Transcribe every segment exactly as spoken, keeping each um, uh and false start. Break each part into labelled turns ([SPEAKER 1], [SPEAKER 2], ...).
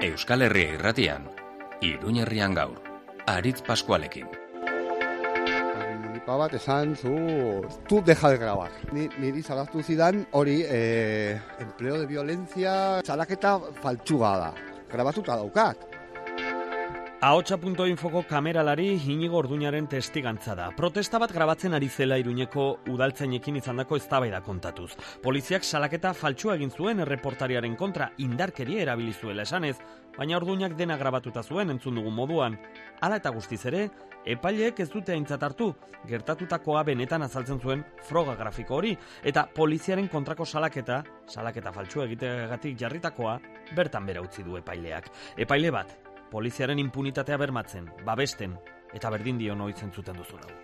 [SPEAKER 1] Euskal Herria Irratian, Iruñerrian gaur, Aritz Pascualekin.
[SPEAKER 2] Munipa bat esan zu, tú deja de grabar. Ni, niri salaztu zidan hori, eh, empleo de violencia, salaketa faltsuga da. Grabatuta daukat.
[SPEAKER 3] Ahotsa punto infoko kameralari Inigo Orduñaren testigantza da. Protesta bat grabatzen ari zela Iruñeko udaltzainekin izandako eztabaida kontatuz. Poliziak salaketa faltsua egin zuen erreportariaren kontra indarkeria erabili zuela esanez, baina Orduñak dena grabatuta zuen entzun dugun moduan. Hala eta guztiz ere, epaileek ez dute aintzat hartu, gertatutakoa benetan azaltzen zuen froga grafiko hori, eta poliziaren kontrako salaketa, salaketa faltsua egiteagatik jarritakoa, bertan bera utzi du epaileak. Epaile bat, poliziaren impunitatea bermatzen, babesten, eta berdin dio noitzen zuten duzu hau.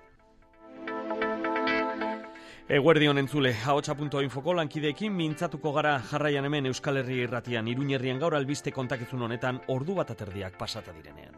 [SPEAKER 3] Eguerdion entzule, ahotsa punto infoko lankideekin mintzatuko gara jarraian hemen Euskal Herria Irratian, Iruñerrian gaur albiste kontakizun honetan ordu bat aterdiak pasata direnean.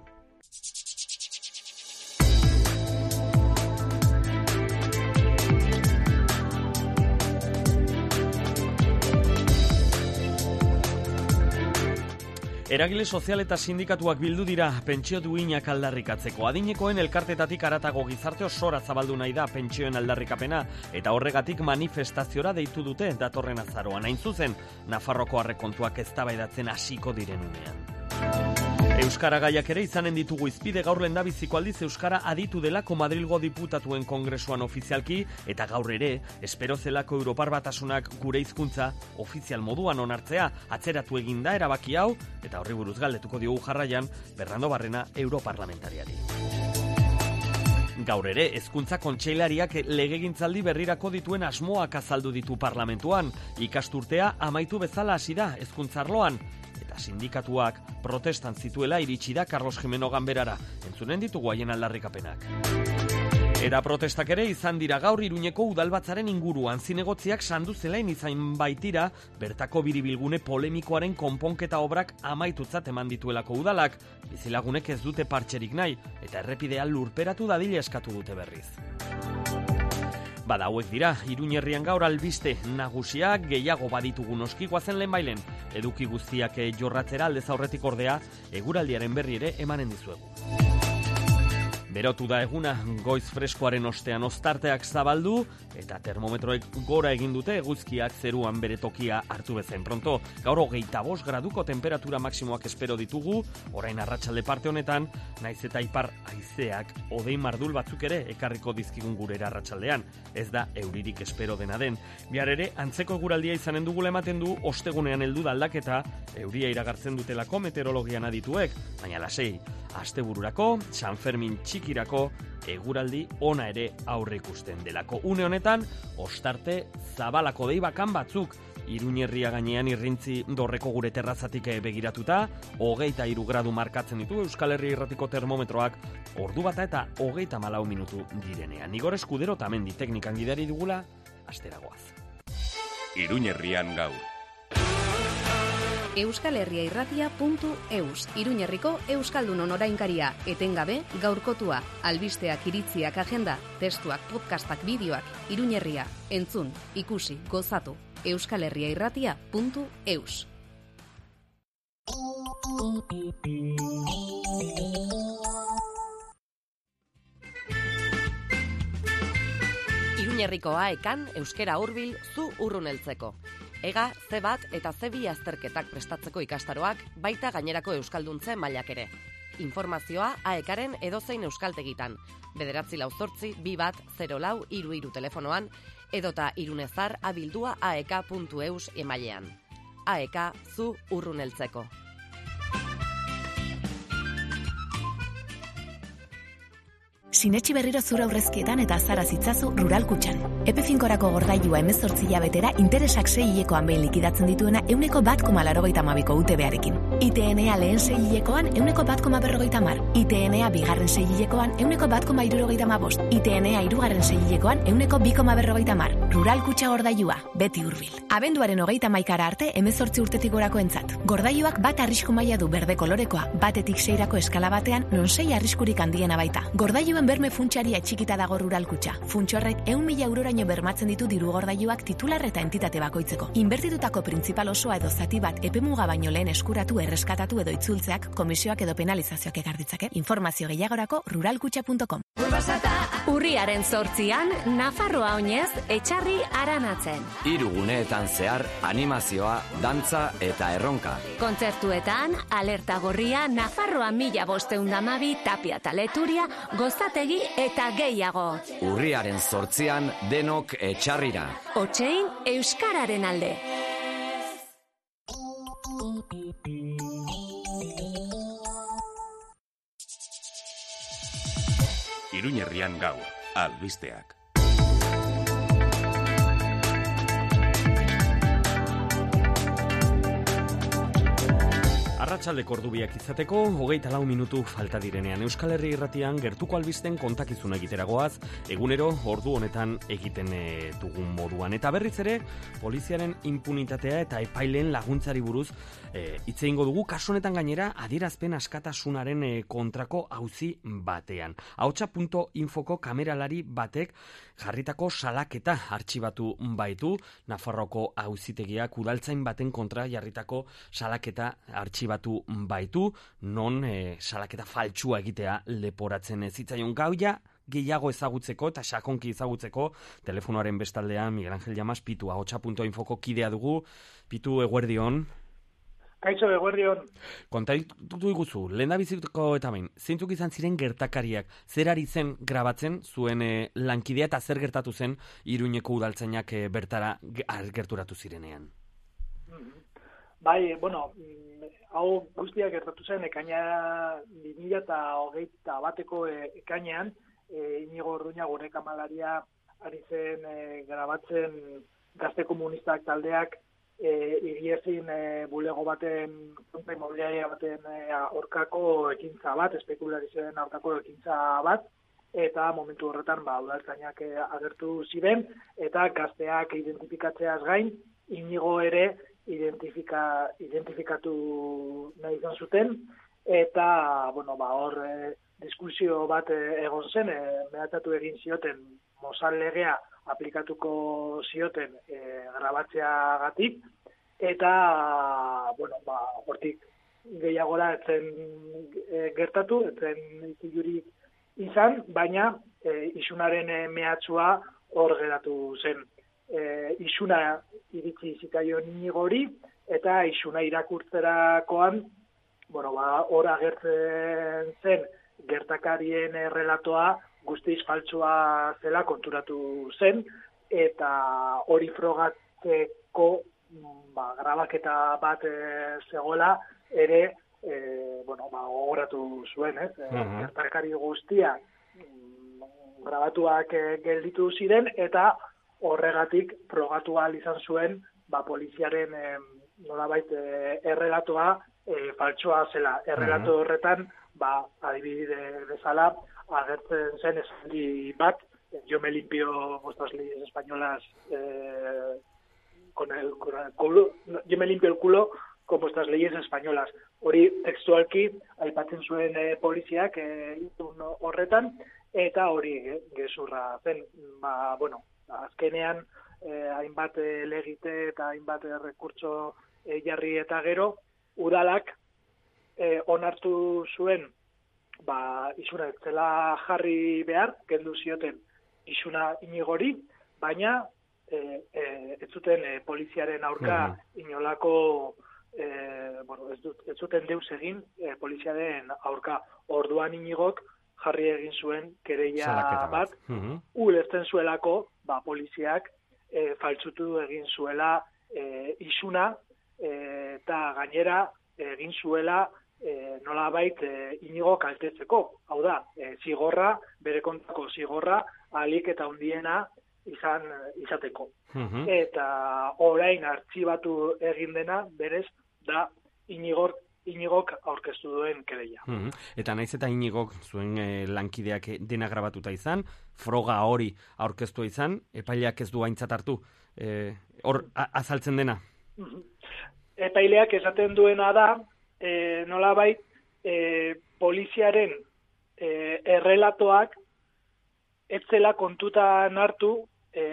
[SPEAKER 3] Eragile sozial eta sindikatuak bildu dira pentsio duinak aldarrikatzeko. Adinekoen elkartetatik haratago gizarte osora zabaldu nahi da pentsioen aldarrikapena eta horregatik manifestaziora deitu dute datorren azaroan. Hain zuzen, Nafarroko aurrekontuak eztabaidatzen hasiko diren unean. Euskara gaiak ere izanen ditugu izpide gaur lehendabiziko aldiz Euskara aditu delako Madrilgo diputatuen kongresuan ofizialki eta gaur ere espero zelako Europar Batasunak gure hizkuntza ofizial moduan onartzea atzeratu egin da erabaki hau eta horri buruz galdetuko diogu jarraian Bernardo Barrena europarlamentariari. Gaur ere, hezkuntza kontseilariak legegintzaldi berrirako dituen asmoak azaldu ditu parlamentuan. Ikasturtea amaitu bezala hasi da hezkuntza arloan. Eta sindikatuak protestan zituela iritsi da Carlos Jimeno ganberara. Entzunen ditugu haien aldarrikapenak. Eta protestak ere izan dira gaur Iruñeko udalbatzaren inguruan zinegotziak sandu zelain izain baitira bertako biribilgune polemikoaren konponketa obrak amaitutzat eman dituelako udalak. Bizilagunek ez dute partxerik nahi eta errepidea lurperatu dadila eskatu dute berriz. Bada hauek dira, Iruñerrian gaur albiste nagusiak gehiago baditugu noski goazen lehenbailen. Eduki guztiak jorratzera aldez aurretik ordea, eguraldiaren berri ere emanen dizuegu. Berotu da eguna, goiz freskoaren ostean ostarteak zabaldu, eta termometroek gora egin dute eguzkiak zeruan bere tokia hartu bezain pronto. Gaur hogeita bost graduko temperatura maksimoak espero ditugu, orain arratsalde parte honetan, naiz eta ipar haizeak hodei mardul batzuk ere ekarriko dizkigun gurera arratsaldean. Ez da euririk espero dena den. Bihar ere, antzeko eguraldia izanen dugula ematen du, ostegunean heldu da aldaketa, euria iragartzen dutelako meteorologian adituek, baina lasei, astebururako, San Fermin txikirako, eguraldi ona ere aurre ikusten delako. Une honetan, ostarte zabalako deibakan batzuk, Iruñerria gainean irrintzi dorreko gure terrazatik begiratuta, hogeita hiru gradu markatzen ditu Euskal Herria Irratiko termometroak, ordu bata eta hogeita malau minutu direnean. Igor Eskudero tamendi teknikan gidari dugula, asteragoaz.
[SPEAKER 1] Iruñerrian gaur.
[SPEAKER 4] euskal herria irratia puntu eus, Iruñerriko Euskaldunon orainkaria, etengabe gaurkotua, albisteak, iritziak, agenda, testuak, podcastak, bideoak, Iruñerria, entzun, ikusi, gozatu, euskal herria irratia puntu eus. Iruñerriko aekan euskera hurbil zu urruneltzeko. Ega, ze bat eta ze bi azterketak prestatzeko ikastaroak, baita gainerako euskalduntze mailak ere. Informazioa aekaren edozein euskaltegitan, bederatzi lau zortzi, bi bat, zero lau, iru iru telefonoan, edota irunezar abildua aeka puntu eus emailean. Aeka zu urruneltzeko.
[SPEAKER 5] Sinetxi berriro zura aurrezkietan eta azara zitzazu Rural Kutxan. Epe finkorako gordailua hemezortzi hilabetera interesak sei hilekoan behin likidatzen dituena euneko bat koma laurogeita hamabiko U T B-arekin. I T N A lehen sei hilekoan euneko bat koma berrogeita hamar. I T N A bigarren sei hilekoan euneko bat koma hirurogeita hamabost. I T N A hirugarren sei hilekoan euneko bi koma berrogeita hamar. Rural Kutxa gordailua, beti hurbil. Abenduaren hogeita hamaikara arte hemezortzi urtetik gorako entzat. Gordailuak bat arrisku maila du berde kolorekoa, batetik seirako eskala batean non sei arriskurik handiena baita. Gordailuen berme funtsaria txikita dago Rural Kutxa. Funtsorrek ehun mila euroraino bermatzen ditu diru gordailuak titular eta entitate bakoitzeko. Inbertitutako printzipal osoa edo zati bat epemuga baino lehen eskuratu erreskatatu edo itzultzeak komisioak edo penalizazioak ekar ditzake. Informazio gehiagorako ruralkutxa puntu com.
[SPEAKER 6] Urriaren zortzian, Nafarroa oinez, etxarri aranatzen.
[SPEAKER 7] Hiru guneetan zehar, animazioa, dantza eta erronka.
[SPEAKER 6] Kontzertuetan, alerta gorria, Nafarroa mila bosteun damabi, Tapia Taleturia, Gozategi eta gehiago.
[SPEAKER 7] Urriaren zortzian, denok etxarrira.
[SPEAKER 6] Otsein, Euskararen alde.
[SPEAKER 1] Iruñerrian gaur, albisteak.
[SPEAKER 3] Arratsaldeko ordubiak izateko, hogeita lau minutu falta direnean. Euskal Herri Irratian gertuko albisten kontakizuna egiteragoaz, egunero ordu honetan egiten e, dugun moduan. Eta berriz ere, poliziaren impunitatea eta epaileen laguntzari buruz e, hitz egingo dugu, kasu honetan gainera, adierazpen askatasunaren e, kontrako auzi batean. ahotsa puntu infoko kameralari batek jarritako salaketa artxibatu baitu, Nafarroko auzitegiak udaltzain baten kontra jarritako salaketa artxibatu baitu, non e, salaketa faltsua egitea leporatzen zitzaion. Gauia gehiago ezagutzeko eta sakonki ezagutzeko telefonoaren bestaldean Miguel Angel Llamas Pitu, ahotsa puntu infoko kidea dugu. Pitu, eguerdion.
[SPEAKER 8] Kaixo, eguerdion.
[SPEAKER 3] Kontatutu iguzu, lehen da biziko eta bain, zeintzuk izan ziren gertakariak, zer ari zen grabatzen zuen e, lankidea eta zer gertatu zen Iruñeko udaltzainak e, bertara gerturatu zirenean?
[SPEAKER 8] Bai, bueno, hau guztiak gertatu zen ekaina bi mila hogeita bateko ekainean, e, Inigo Orduña gure kamalaria ari zen e, grabatzen Gazte Komunistak taldeak e, Igiezin e, bulego baten, kontra imobiliaria baten e, aurkako ekintza bat, espekularizioen aurkako ekintza bat, eta momentu horretan ba, udaltzainak e, agertu ziren, eta gazteak identifikatzeaz gain, Inigo ere identifika, identifikatu nahi izan zuten, eta, bueno, ba, hor e, diskusio bat e, egon zen, e, mehatatu egin zioten, Mozal legea aplikatuko zioten e, grabatzeagatik, eta, bueno, ba, hortik gehiagora etzen e, gertatu, etzen ikilurik izan, baina e, isunaren e, mehatxua hor geratu zen. E, isuna iritsi zitaion Inigori, eta isuna irakurtzerakoan, bueno, ba, hor agertzen zen gertakarien relatoa guztiz faltsua zela konturatu zen, eta hori frogatzeko ba, grabaketa bat e, zegoela ere e, bueno, ba, gogoratu zuen, ez? E, uh-huh. Gertakari guztia mm, grabatuak e, gelditu ziren, eta horregatik frogatu ahal izan zuen ba, poliziaren e, nolabait e, errelatoa e, faltsua zela. Errelato uh-huh. horretan, ba, adibide bezala, agertzen zen esaldi bat, yo me limpio vuestras leyes españolas eh, con, el, con el culo, yo me limpio el culo con vuestras leyes españolas. Hori textualki aipatzen zuen e, poliziak e, horretan, eta hori e, gezurra zen, ba, bueno, azkenean eh, hainbat e, legite eta hainbat e, rekurtso e, jarri eta gero, udalak e, onartu zuen ba, isuna ez zela jarri behar, kendu zioten isuna Inigori, baina e, e, ez zuten e, poliziaren aurka uh-huh. inolako e, bueno, ez, dut, ez zuten deus egin e, poliziaren aurka. Orduan Inigok jarri egin zuen kereia bat, uh-huh. ulertzen zuelako ba, poliziak e, faltsutu egin zuela e, isuna e, eta gainera egin zuela E, nolabait e, Inigo kaltetzeko. Hau da, e, zigorra, bere kontrako zigorra, ahalik eta hundiena izan izateko. Uh-huh. Eta orain artxibatu egin dena, berez, da Inigor, Inigok aurkeztu duen kereia.
[SPEAKER 3] Uh-huh. Eta naiz eta Inigok zuen e, lankideak dena grabatuta izan, froga hori aurkeztua izan, epaileak ez du aintzat hartu, e, hor azaltzen dena?
[SPEAKER 8] Uh-huh. Epaileak esaten duena da, E, nolabait e, poliziaren e, errelatoak ez zela kontutan hartu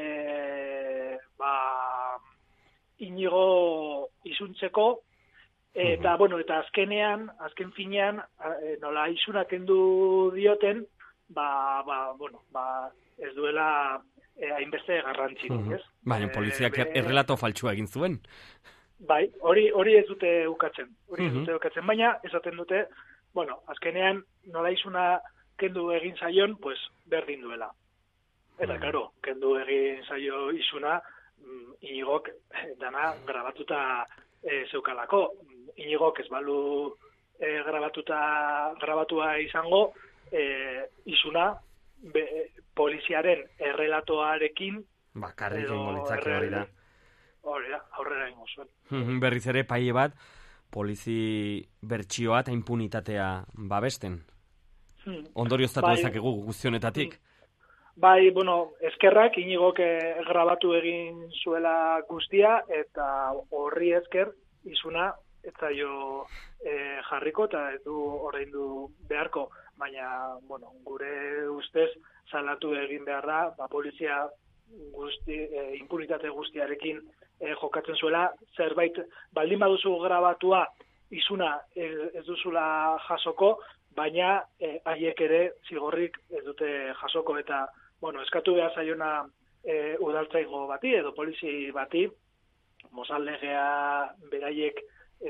[SPEAKER 8] e, ba, Inigo izuntzeko Eta, uh-huh. bueno, eta azkenean, azken finean, e, nola isuna kendu dioten, ba, ba, bueno, ba, ez duela e, hainbeste garrantzirik, uh-huh. ez?
[SPEAKER 3] Baina, poliziak e, errelato faltsua egin zuen.
[SPEAKER 8] Bai, hori hori ez dute ukatzen, hori ez
[SPEAKER 3] Uh-huh.
[SPEAKER 8] dute ukatzen, baina esaten dute, bueno, azkenean nola isuna kendu egin zaion, pues, berdin duela. Eta, uh-huh. claro, kendu egin zaio isuna, Inigok dana grabatuta e, zeukalako. Inigok ez balu e, grabatuta grabatua izango, e, isuna be, poliziaren errelatoarekin
[SPEAKER 3] bakarrik egingo litzake hori da.
[SPEAKER 8] Hori da, aurrera egingo zuen.
[SPEAKER 3] Berriz ere paie bat polizi bertsioa eta impunitatea babesten. Hmm. Ondorioztatu bai, dezakegu guztionetatik.
[SPEAKER 8] Bai, bueno, eskerrak Inigok e, grabatu egin zuela guztia, eta horri esker isuna ez zaio e, jarriko, eta ez du ordaindu beharko, baina, bueno, gure ustez salatu egin behar da, ba, polizia guzti, e, impunitate guztiarekin e, jokatzen zuela, zerbait, baldin baduzu grabatua isuna ez, ez duzula jasoko, baina e, haiek ere zigorrik ez dute jasoko, eta bueno, eskatu behar zaiona e, udaltzaigo bati edo polizi bati, Mozal legea beraiek e,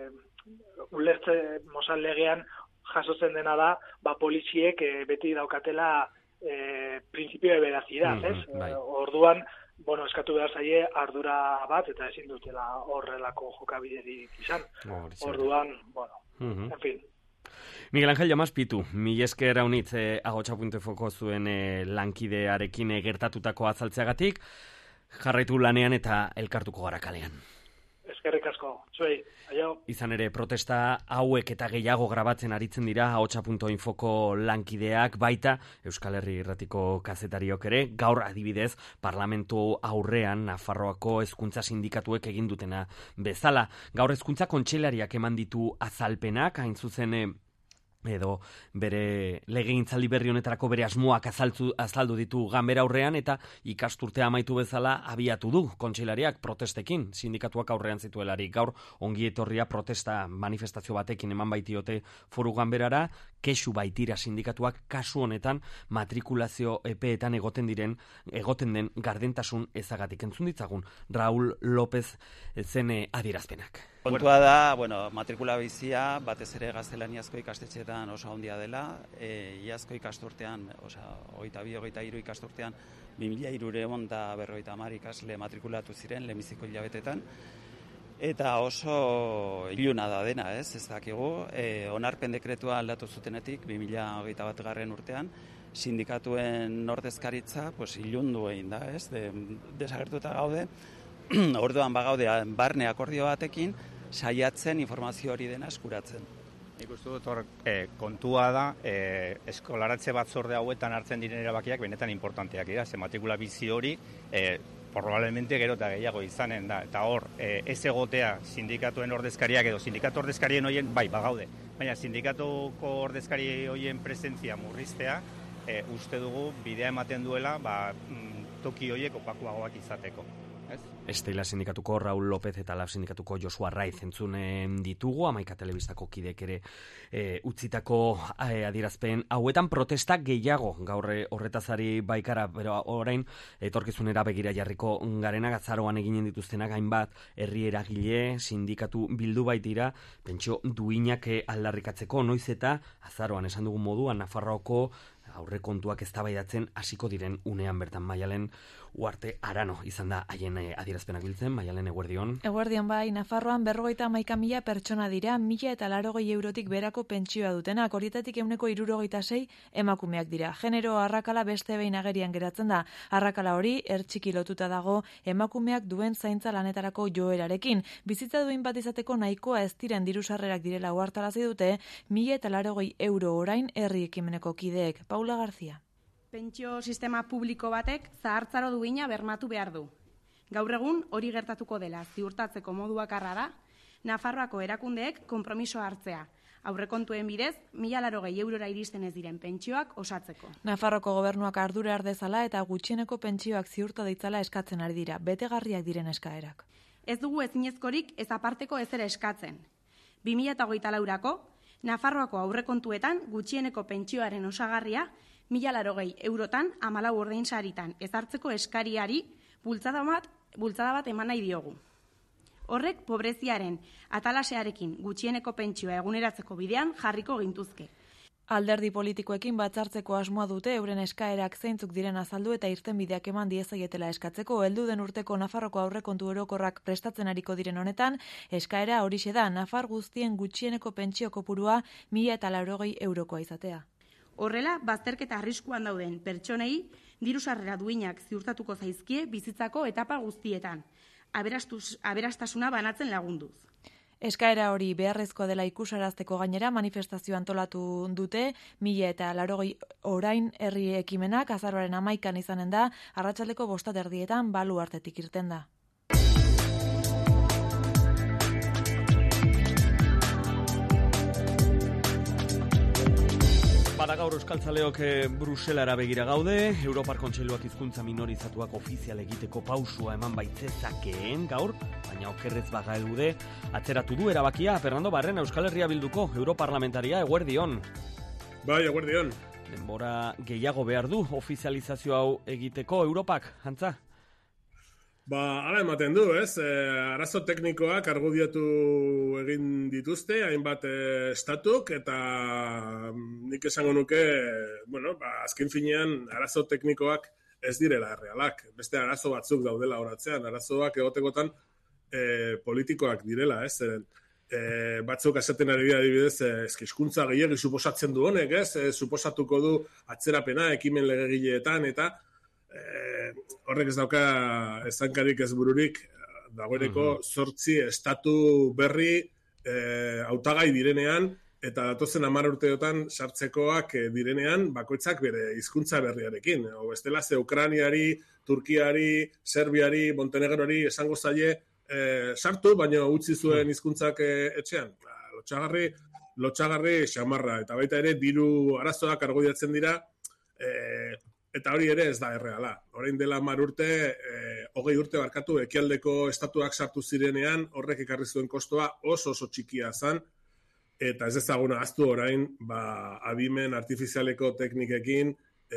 [SPEAKER 8] ulertze Mozal legean jasotzen dena da, ba poliziek e, beti daukatela e, principio de veracidad, mm-hmm, ez? Bai. Orduan, bueno, eskatu behar zaie ardura bat eta ezin dutela horrelako jokabiderik izan. Oh, Orduan, bueno, mm-hmm. en fin.
[SPEAKER 3] Miguel Ángel Llamas Pitu, mila esker haunitz eh, agotxa puntu foko zuen eh, lankidearekin eh, gertatutako azaltzeagatik, jarraitu lanean eta elkartuko gara kalean.
[SPEAKER 8] Eskerrik asko, zuei, aio.
[SPEAKER 3] Izan ere, protesta hauek eta gehiago grabatzen aritzen dira agotxa puntu infoko lankideak, baita Euskal Herri Irratiko kazetariok ere, gaur adibidez, parlamentu aurrean Nafarroako hezkuntza sindikatuek egin dutena bezala. Gaur hezkuntza kontseilariak eman ditu azalpenak, hain zuzen edo bere legegintzaldi berri honetarako bere asmoak azaltu, azaldu ditu ganbera aurrean, eta ikasturtea amaitu bezala abiatu du kontseilariak protestekin, sindikatuak aurrean zituelarik. Gaur ongi etorria protesta manifestazio batekin eman baitiote foru ganberara, kexu baitira sindikatuak kasu honetan matrikulazio epeetan egoten diren egoten den gardentasun ezagatik. Entzun ditzagun Raúl López zene adierazpenak.
[SPEAKER 9] Kontua da, bueno, matrikula bizia batez ere gaztelaniazko ikastetxeetan oso handia dela, e, iazko ikasturtean, osea, hogeita bi, hogeita hiru ikasturtean, bi mila hirurehun eta berrogeita hamar ikasle matrikulatu ziren lehenbiziko hilabetetan, eta oso iluna da dena, ez, ez dakigu, e, onarpen dekretua aldatu zutenetik, bi mila hogeita bat garren urtean, sindikatuen ordezkaritza, pues, ilundu egin da, ez, de, desagertuta gaude, orduan bagaude barne akordio batekin saiatzen informazio hori dena eskuratzen.
[SPEAKER 10] Nik uste dut hor e, kontua da, e, eskolaratze batzorde hauetan hartzen diren erabakiak benetan importanteak dira, ze matrikula bizi hori e, probablemente gero eta gehiago izanen da, eta hor e, ez egotea sindikatuen ordezkariak edo sindikatu ordezkarien horien, bai, bagaude, baina sindikatuko ordezkari horien presentzia murriztea, e, uste dugu bidea ematen duela, ba, toki horiek opakuagoak izateko.
[SPEAKER 3] Estela sindikatuko Raúl López eta Lab sindikatuko Josua Raiz entzunen ditugu, Hamaika telebistako kidek ere e, utzitako e, adierazpen hauetan protesta gehiago gaur horretazari baikara, pero orain etorkizunera begira jarriko garena azaroan eginen dituztenak hainbat herri eragile sindikatu bildu baitira, pentsio duinak aldarrikatzeko, noiz eta azaroan esan dugun moduan Nafarroako aurrekontuak eztabaidatzen hasiko diren unean bertan. Maialen Uarte Arano izan da haien adierazpenak biltzen. Maialen, eguerdion.
[SPEAKER 11] Eguerdion bai, Nafarroan berrogeita hamaika mila pertsona dira, mila eta larogei eurotik berako pentsioa dutenak, horietatik ehuneko hirurogeita sei emakumeak dira. Genero arrakala beste behin agerian geratzen da. Arrakala hori ertxiki lotuta dago emakumeak duen zaintza lanetarako joerarekin. Bizitza duin bat izateko nahikoa ez diren diru sarrerak direla uhartarazi dute, mila eta larogei euro orain herri ekimeneko kideek. Paula García.
[SPEAKER 12] Pentsio sistema publiko batek zahartzaro duina bermatu behar du. Gaur egun hori gertatuko dela ziurtatzeko modu bakarra da, Nafarroako erakundeek konpromiso hartzea. Aurrekontuen bidez, mila larogei eurora iristen ez diren pentsioak osatzeko.
[SPEAKER 11] Nafarroko gobernuak ardura ardezala eta gutxieneko pentsioak ziurta ditzala eskatzen ari dira, betegarriak diren eskaerak.
[SPEAKER 12] Ez dugu ezinezkorik ez aparteko ezer eskatzen. bi mila hogeita laurako, Nafarroako aurrekontuetan gutxieneko pentsioaren osagarria mila larogei eurotan hamalau ordainsaritan ezartzeko eskariari bultzada bat, bultzada bat eman nahi diogu. Horrek pobreziaren atalasearekin gutxieneko pentsioa eguneratzeko bidean jarriko gintuzke.
[SPEAKER 11] Alderdi politikoekin batzartzeko asmoa dute euren eskaerak zeintzuk diren azaldu eta irtenbideak eman diezaietela eskatzeko. Heldu den urteko Nafarroko aurrekontu orokorrak prestatzen ariko diren honetan, eskaera horixe da Nafar guztien gutxieneko pentsio kopurua mila eta laurogei eurokoa izatea.
[SPEAKER 12] Horrela, bazterketa arriskuan dauden pertsonei diru sarrera duinak ziurtatuko zaizkie bizitzako etapa guztietan, aberastuz, aberastasuna banatzen lagunduz.
[SPEAKER 11] Eskaera hori beharrezkoa dela ikusarazteko gainera manifestazio antolatu dute, mila eta laurogei orain herri ekimenak azaroaren hamaikan izanen da, arratsaldeko bosta erdietan balu artetik irten da.
[SPEAKER 3] Bada gaur euskaltzaleok Bruselara begira gaude, Europar Kontseiluak hizkuntza minorizatuak ofizial egiteko pausua eman baitzezakeen gaur, baina okerrez bagaude atzeratu du erabakia. Fernando Barrena, Euskal Herria Bilduko europarlamentaria, eguerdion.
[SPEAKER 13] Bai, eguerdion.
[SPEAKER 3] Denbora gehiago behar du ofizializazio hau egiteko Europak, antza?
[SPEAKER 13] Ba, hala ematen du, ez? E, arazo teknikoak argudiatu egin dituzte, hainbat e, estatuk, eta nik esango nuke, bueno, ba, azken finean arazo teknikoak ez direla errealak. Beste arazo batzuk daudela horatzean, arazoak egotekotan e, politikoak direla, ez? E, batzuk esaten ari dira adibidez, hizkuntza gehiegi suposatzen du honek, ez? E, suposatuko du atzerapena ekimen legegileetan, eta Eh, horrek ez dauka ezankarik ez bururik, dagoeneko zortzi estatu berri eh, hautagai direnean, eta datozen hamar urteotan sartzekoak direnean bakoitzak bere hizkuntza berriarekin. O bestela ze Ukrainiari, Turkiari, Serbiari, Montenegrori esango zaie eh, sartu, baina utzi zuen hizkuntzak eh, etxean. Ba, lotxagarri, lotxagarri xamarra, eta baita ere diru arazoak argudiatzen dira, eh, eta hori ere ez da erreala. Orain dela hamar urte, eh, hogei urte barkatu, ekialdeko estatuak sartu zirenean, horrek ekarri zuen kostoa oso oso txikia zen, eta ez ezaguna ahaztu orain, ba, adimen artifizialeko teknikekin,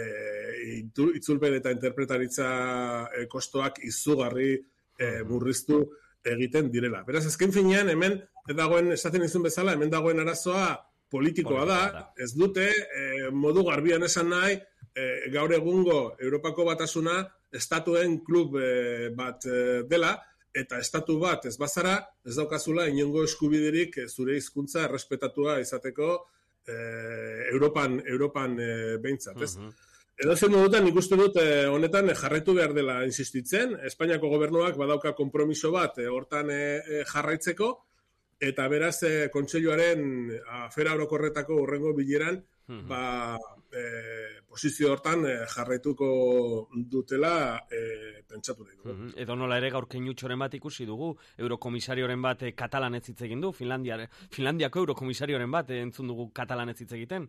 [SPEAKER 13] eh, itzulpen eta interpretaritza eh, kostoak izugarri eh, murriztu egiten direla. Beraz, azken finean, hemen, dagoen, esaten izun bezala, hemen dagoen arazoa politikoa da, ez dute, eh, modu garbian esan nahi, E, gaur egungo Europako Batasuna estatuen klub e, bat e, dela, eta estatu bat ez bazara, ez daukazula inongo eskubiderik e, zure hizkuntza errespetatua izateko e, Europan, Europan e, behintzat, ez? Uh-huh. Edo zen modutan ikustu dut e, honetan e, jarraitu behar dela insistitzen, Espainiako gobernuak badauka konpromiso bat e, hortan e, e, jarraitzeko, eta beraz e, kontseiluaren afera orokorretako hurrengo bileran, uh-huh. ba, e, posizio hortan e, jarraituko dutela e, pentsatu nahi dugu.
[SPEAKER 3] Uh-huh. Edo nola ere gaur keinutxoren bat ikusi dugu, eurokomisarioren bat e, katalanez hitz egin du, Finlandia, Finlandiako eurokomisarioren bat e, entzun dugu katalanez hitz egiten.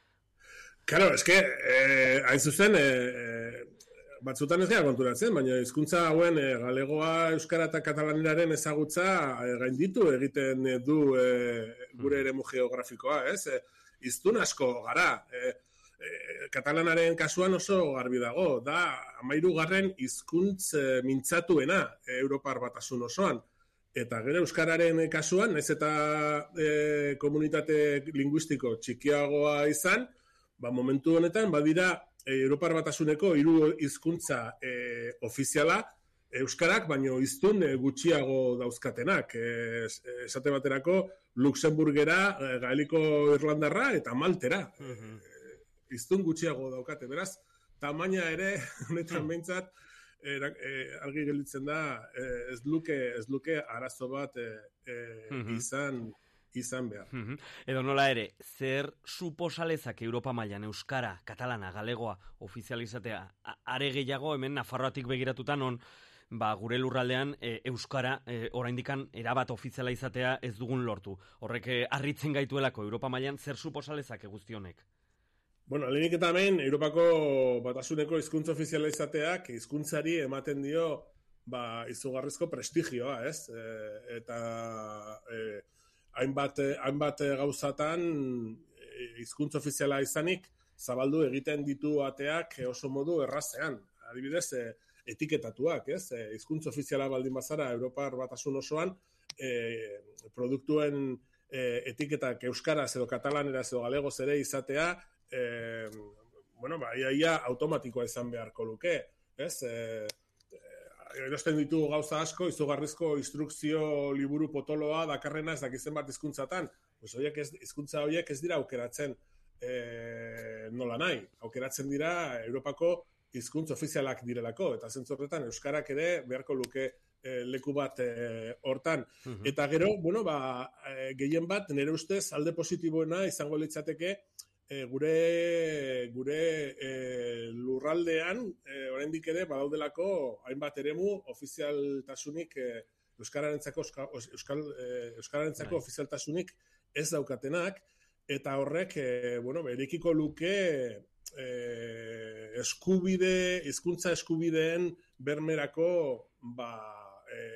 [SPEAKER 13] Claro, eske, eh, hain zuzen, eh, batzutan ez gara konturatzen, baina hizkuntza hauen e, galegoa, euskara eta katalaneraren ezagutza e, gainditu egiten du e, gure eremu geografikoa, ez? E, Iztun asko gara, e, e, katalanaren kasuan oso garbi dago, da hamahirugarren hizkuntz e, mintzatuena e, Europar Batasun osoan. Eta gero euskararen kasuan, naiz eta e, komunitate linguistiko txikiagoa izan, ba, momentu honetan badira e, Europar Batasuneko hiru hizkuntza e, ofiziala, euskarak, baino hiztun e, gutxiago dauzkatenak. E, esate baterako, Luxemburgera, e, gaeliko irlandarra eta maltera. Uh-huh. E, hiztun gutxiago daukate. Beraz, tamaina ere, honetan behintzat, e, e, argi gelditzen da, e, ez luke, ez luke arazo bat e, e, uh-huh. izan... izan behar.
[SPEAKER 3] Uh-huh. Edo nola ere, zer suposalezak Europa mailan euskara, katalana, galegoa ofizializatea, are gehiago hemen Nafarroatik begiratuta non, ba, gure lurraldean e, euskara e, oraindikan erabat ofiziala izatea ez dugun lortu. Horrek e, harritzen gaituelako Europa mailan zer suposalezak guzti honek?
[SPEAKER 13] Bueno, lehenik eta hemen, Europako Batasuneko hizkuntza ofiziala izateak hizkuntzari ematen dio ba, izugarrizko prestigioa, ez? E, eta... E, hainbat, hainbat gauzatan hizkuntza ofiziala izanik, zabaldu egiten ditu ateak oso modu errazean. Adibidez, etiketatuak, ez? Hizkuntza ofiziala baldin bazara Europar Batasun osoan, e, produktuen e, etiketak euskaraz edo katalaneraz edo galegoz ere izatea, e, bueno, ba, ia, ia automatikoa izan beharko luke, ez? E, erosten ditu gauza asko, izugarrizko instrukzio liburu potoloa dakarrena ez dakizen bat hizkuntzatan. Pues horiek ez, hizkuntza horiek ez dira aukeratzen e, nola nahi. Aukeratzen dira Europako hizkuntza ofizialak direlako, eta zentzu horretan euskarak ere beharko luke e, leku bat e, hortan. Uh-huh. Eta gero, bueno, ba, e, gehien bat, nire ustez, alde positiboena izango litzateke, E, gure gure e, lurraldean e, oraindik ere badaudelako hainbat eremu ofizialtasunik e, euskararentzako euskal e, euskararentzako ofizialtasunik ez daukatenak, eta horrek e, bueno, berekiko luke e, eskubide, hizkuntza eskubideen bermerako ba e,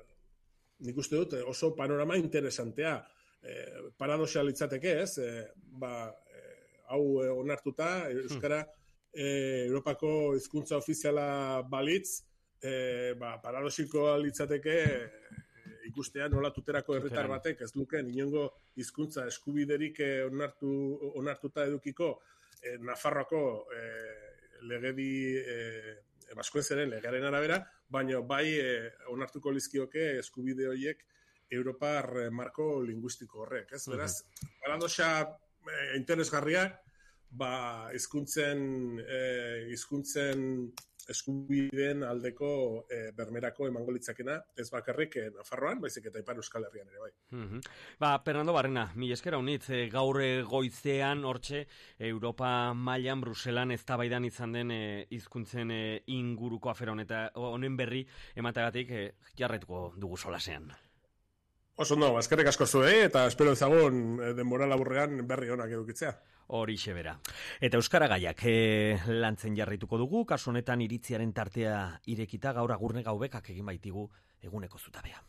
[SPEAKER 13] nik uste dut oso panorama interesantea. E, paradoxa litzateke, ez? E, ba hau onartuta, euskara e, Europako hizkuntza ofiziala balitz, e, ba, paradoxikoa litzateke e, ikustea nola tuterako herritar batek ez duken inongo hizkuntza eskubiderik e, onartu, onartuta edukiko e, Nafarroako e, legedi e, baskoenzeren legearen arabera, baina bai e, onartuko lizkioke eskubide horiek Europar marko linguistiko horrek. Ez? Beraz, paradoxa interesgarriak, ba, hizkuntzen eh, hizkuntzen eskubideen aldeko eh, bermerako emango litzakena, ez bakarrik eh, Nafarroan, baizik eta Ipar Euskal Herrian ere bai.
[SPEAKER 3] Mm-hmm. Ba, Fernando Barrena, mila esker unitz, e, gaur goizean hortxe Europa mailan Bruselan eztabaidan izan den hizkuntzen e, e, inguruko afera honeta honen berri ematagatik e, jarretuko dugu solasean.
[SPEAKER 13] Oso ondo, eskerrik asko zuei, eta espero ezagun denbora laburrean berri onak edukitzea.
[SPEAKER 3] Horixe bera. Eta euskara gaiak e, lantzen jarrituko dugu, kasu honetan iritziaren tartea irekita gaur agurne gaubekak egin baitigu eguneko zutabea.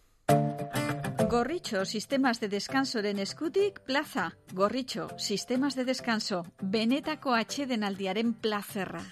[SPEAKER 14] Gorritxo Sistemas de Descansoren eskutik plaza. Gorritxo Sistemas de Descanso, benetako atsedenaldiaren plazerra.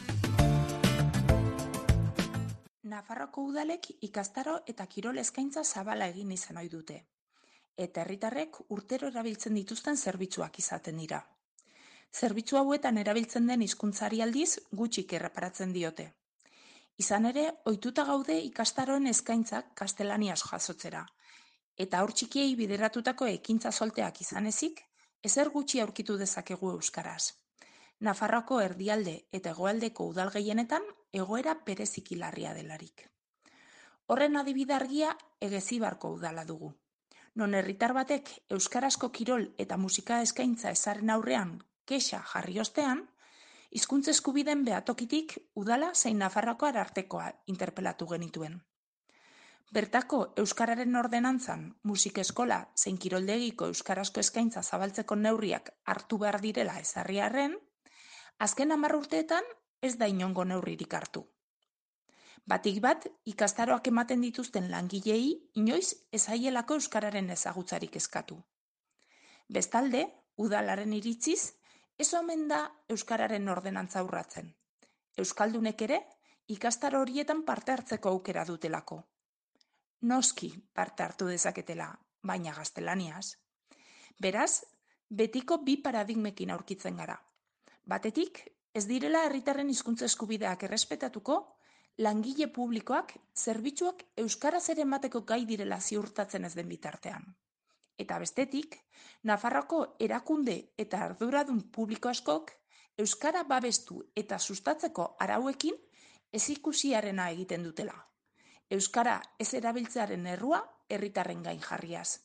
[SPEAKER 12] Nafarroko udalek ikastaro eta kirol eskaintza zabala egin izan ohi dute. Eta herritarrek urtero erabiltzen dituzten zerbitzuak izaten dira. Zerbitzu hauetan erabiltzen den hizkuntzari aldiz gutxik erreparatzen diote. Izan ere, ohituta gaude ikastaroen eskaintzak gaztelaniaz jasotzera. Eta haur txikiei bideratutako ekintza solteak izan ezik, ezer gutxi aurkitu dezakegu euskaraz. Nafarroako erdialde eta hegoaldeko udal gehienetan egoera bereziki larria delarik. Horren adibide argia Egezibarko udala dugu. Non herritar batek euskarazko kirol eta musika eskaintza ezaren aurrean kexa jarri ostean, hizkuntza eskubideen behatokitik udala zein Nafarroako arartekoa interpelatu genituen. Bertako euskararen ordenantzan, musika eskola zein kiroldegiko euskarazko eskaintza zabaltzeko neurriak hartu behar direla ezarri arren, azken hamar urteetan ez da inongo neurririk hartu. Batik bat, ikastaroak ematen dituzten langilei inoiz ez aielako euskararen ezagutzarik eskatu. Bestalde, udalaren iritziz, ez omen da euskararen ordenantza urratzen. Euskaldunek ere, ikastaro horietan parte hartzeko aukera dutelako. Noski parte hartu dezaketela, baina gaztelaniaz. Beraz, betiko bi paradigmekin aurkitzen gara. Batetik, ez direla herritarren hizkuntza eskubideak errespetatuko, langile publikoak zerbitzuak euskaraz ere emateko gai direla ziurtatzen ez den bitartean. Eta bestetik, Nafarroako erakunde eta arduradun publiko askok euskara babestu eta sustatzeko arauekin ezikusiarena egiten dutela. Euskara ez erabiltzearen errua herritarren gain jarriaz.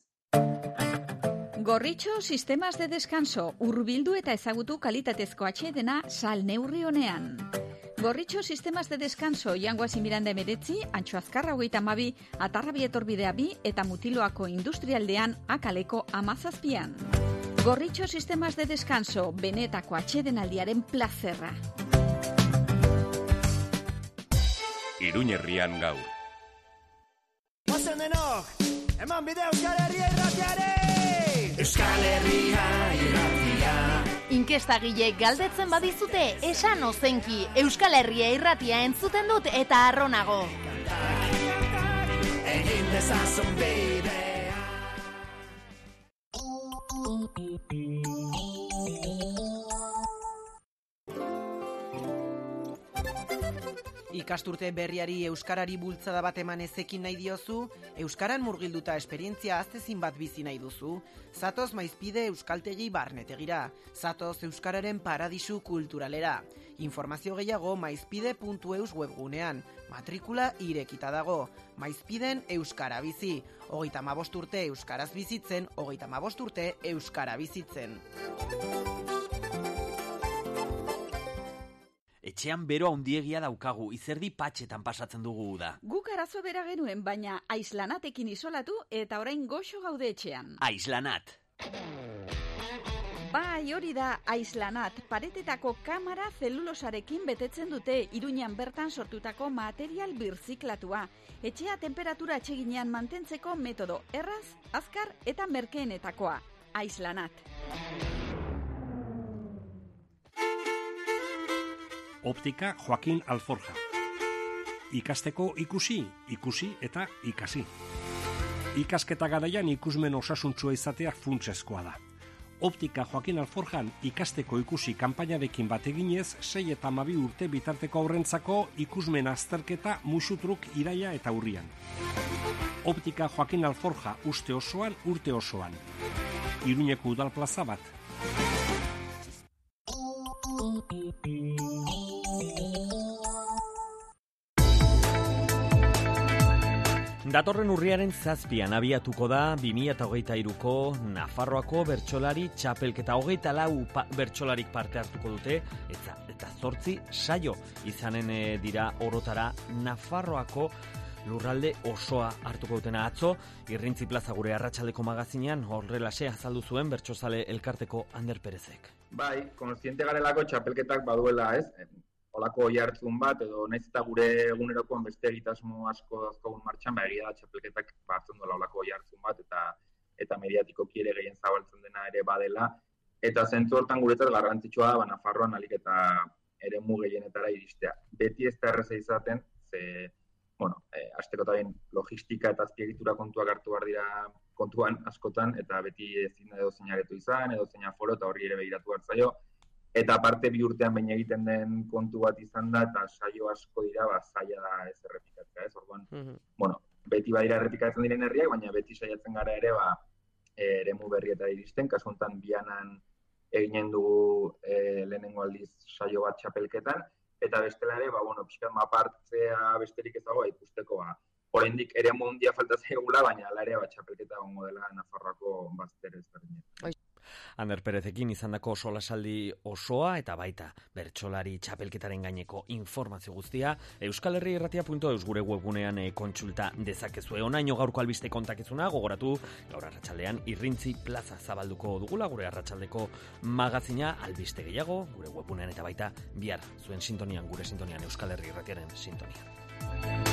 [SPEAKER 14] Gorritxo Sistemas de Descanso, hurbildu eta ezagutu kalitatezko atsedena sal neurri honean. Gorritxo Sistemas de Descanso, Jangoaz Miranda emeretzi, Antxo Azkarra hogeita hamabi, Atarrabi etorbidea bi eta Mutiloako industrialdean akaleko amazazpian. Gorritxo Sistemas de Descanso, benetako atsedenaldiaren plazerra.
[SPEAKER 1] Iruñerrian gaur.
[SPEAKER 15] Ozen denok, eman bide Euskal Herria irratiaren! Euskal Herria irratia.
[SPEAKER 16] Inkestagileek galdetzen badizute, esan ozenki, Euskal Herria irratia entzuten dut eta arronago.
[SPEAKER 15] Egin dezazun bidea.
[SPEAKER 17] Ikasturte berriari euskarari bultzada bat eman ezekin nahi diozu, euskaran murgilduta esperientzia aztezin bat bizi nahi duzu, zatoz Maizpide euskaltegi barnetegira, zatoz euskararen paradisu kulturalera. Informazio gehiago maizpide puntu eus webgunean, matrikula irekita dago. Maizpiden euskara bizi, hogeita hamabost urte euskaraz bizitzen, hogeita hamabost urte euskara bizitzen.
[SPEAKER 3] Etxean bero handiegia daukagu, izerdi patxetan pasatzen dugu da.
[SPEAKER 14] Guk arazo bera genuen, baina aislanatekin isolatu eta orain goxo gaude etxean.
[SPEAKER 3] Aislanat.
[SPEAKER 14] Bai, hori da aislanat. Paretetako kamera zelulosarekin betetzen dute, Iruñan bertan sortutako material birziklatua. Etxea temperatura atseginean mantentzeko metodo erraz, azkar eta merkeenetakoa. Aislanat.
[SPEAKER 18] Optika Joaquin Alforja. Ikasteko ikusi, ikusi eta ikasi. Ikasketa garaian ikusmen osasuntsua izatea funtsezkoa da. Optika Joaquin Alforjan ikasteko ikusi kanpainarekin bat eginez, sei eta hamabi urte bitarteko aurrentzako ikusmen azterketa musutruk iraia eta urrian. Optika Joaquin Alforja uste osoan, urte osoan. Iruñeko udal plaza bat.
[SPEAKER 3] Datorren urriaren zazpian abiatuko da bi mila hogeita hiruko Nafarroako bertsolari txapelketa. Hogeita lau pa, bertsolarik parte hartuko dute eta, eta zortzi saio izanen e, dira orotara Nafarroako lurralde osoa hartuko dutena. Atzo, Irrintzi Plaza gure arratsaldeko magazinean horrelaxe azaldu zuen bertsozale elkarteko Ander Perezek.
[SPEAKER 19] Bai, kontziente garelako txapelketak baduela, ez? Olako jartzun bat, edo naiz eta gure egunerokoan beste egitasmo asko dazkogun martxan, ba, egia da txapelketak batzen dola olako jartzun bat, eta eta mediatikoki ere gehien zabaltzen dena ere badela. Eta zentzu hortan guretzat garrantzitsua da, ba, Nafarroan alik eta eremu gehienetara iristea. Beti ez da erraza izaten, ze, bueno, e, asteko eta logistika eta azpiegitura kontuak hartu behar dira kontuan askotan, eta beti ezin edo zeinaretu izan, edo zeina foro, eta horri ere begiratu behar zaio. Eta aparte bi urtean baina egiten den kontu bat izan da, eta saio asko dira, ba, zaila da ez errepikatzea, ez? Orduan, mm-hmm. bueno, beti badira errepikatzen diren herriak, baina beti saiatzen gara ere, ba, eremu berrieta iristen, kasu honetan Bianan eginen dugu e, lehenengo aldiz saio bat txapelketan, eta bestela ere, ba, bueno, pixkat mapartzea besterik ez dago, ikusteko, ba, oraindik eremu handia falta zaigula, baina ala ere, ba, txapelketa gongo dela Nafarroako bazter ezberdinetan.
[SPEAKER 3] Ander Perezekin izandako solasaldi osoa eta baita bertsolari txapelketaren gaineko informazio guztia Euskal Herria irratia puntu eus gure webgunean e, kontsulta dezakezue. Onaino gaurko albiste kontakizuna gogoratu gaur arratsaldean Irrintzi Plaza zabalduko dugula gure arratsaldeko magazina albiste gehiago gure webgunean eta baita bihar zuen sintonian gure sintonian Euskal Herria irratiaren sintonian.